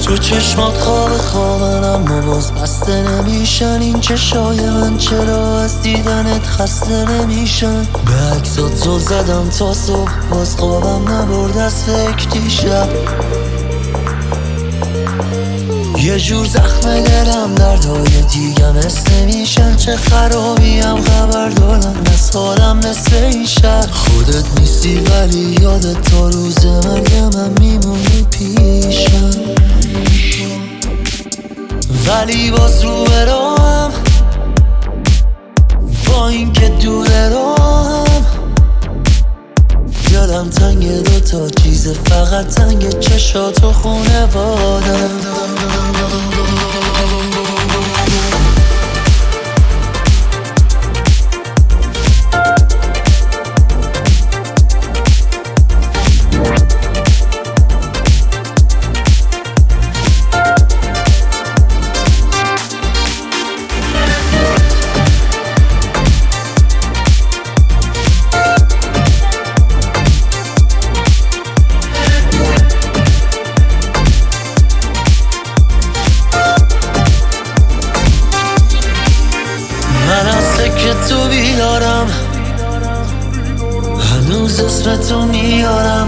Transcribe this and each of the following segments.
تو چشمات خوابن اما باز بسته نمیشن. این چشای من چرا از دیدنت خسته نمیشن؟ به عکسات زل زدم تا صبح باز خوابم نبرد از فکر دیشب. یه جور زخم دلم دردهای دیگه مثل نمیشن. چه خرابیم خبر دارم از حالم مثل این شهر. خودت نیستی ولی یادت تا روز مرگ من میمونی پیشم. ولی باز رو برام با این که دور راهم. دلم تنگ دوتا چیز فقط تنگ چشات و خونوادم. من از سکه تو بیدارم، هنوز اسم تو میارم.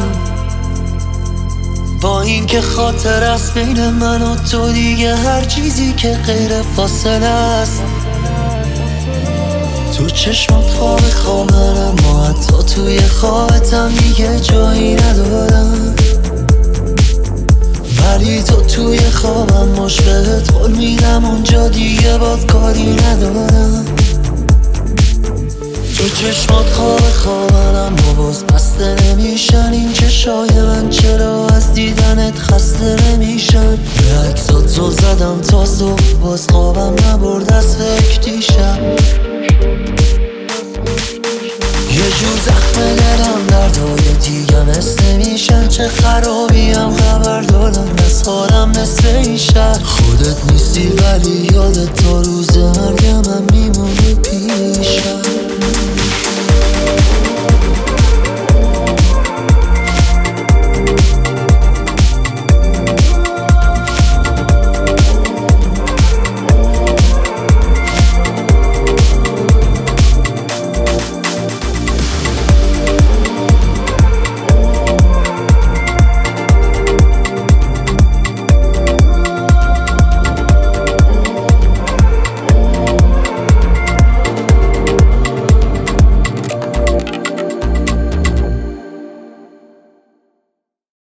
با این که خاطر است بین من و تو، دیگه هر چیزی که غیر فاصله است. تو چشمات خوابن اما حتی توی خوابتم دیگه جایی ندارم. ولی تو توی خوابم مشبهت قول میدم اونجا دیگه باد کاری ندارم. تو چشمات خوابن اما باز بسته نمیشن. این چشای من چرا از دیدنت خسته نمیشن؟ به عکسات زل زدم تا صبح باز خوابم نبرد از فکر دیشب. یه جور زخم دلم دردهای دیگه مثل نمیشن. چه خرابیم خبر دارم از حالم مثل این شهر. خودت نیستی ولی یادت